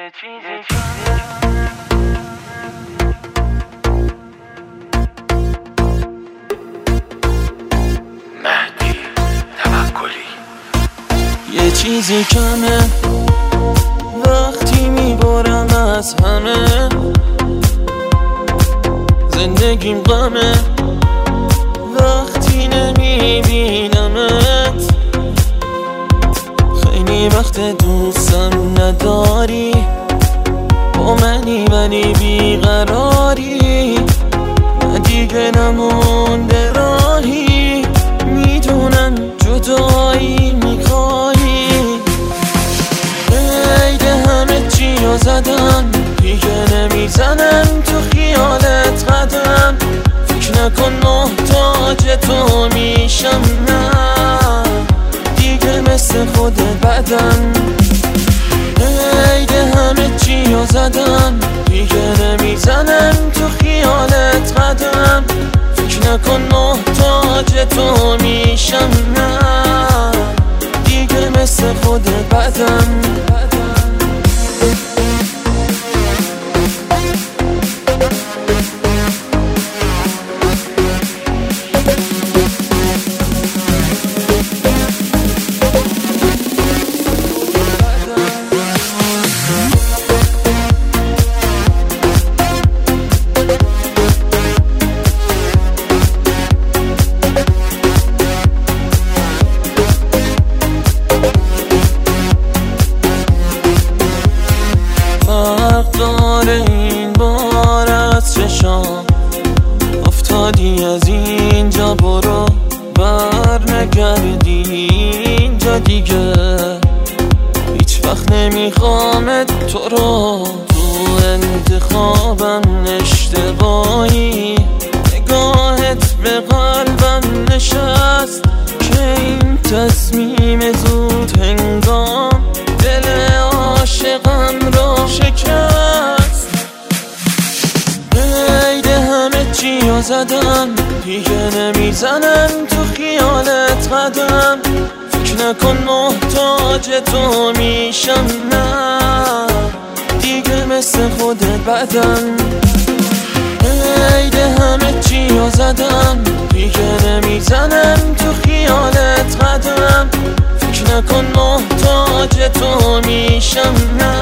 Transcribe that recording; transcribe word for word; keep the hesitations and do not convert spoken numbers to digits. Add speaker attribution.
Speaker 1: یه چیزی کمه وقتی میبارم از همه، زندگیم غمه وقتی نمیبینمت. خیلی وقت دوستم نداری، با منی ولی بیقراری، من دیگه نمونده راهی، میدونم جدایی میخوایی. عید همه چی رو زدم، دیگه نمیزنم تو خیالت قدم. فکر نکن محتاج تو میشم، نه دیگه مثل خودت بدم. عید همه چی رو زدم، دیگه نمیزنم تو خیالت قدم. فکر نکن محتاج تو میشم، نه دیگه مثل خودت بدم. این بار از چشام افتادی، از اینجا برو بر نگردی اینجا دیگه. هیچ وقت نمیخوامت تو رو، تو انتخابم اشتباهی. نگاهت به قلبم نشست که این تصمیم زود هنگام دل عاشقم رو شکست. عید همه چی رو زدم، دیگه نمیزنم تو خیالت قدم. فکر نکن محتاج تو میشم، نه دیگه مثل خودت بدم. عید همه چی رو زدم، دیگه نمیزنم تو خیالت قدم. فکر نکن محتاج تو میشم، نه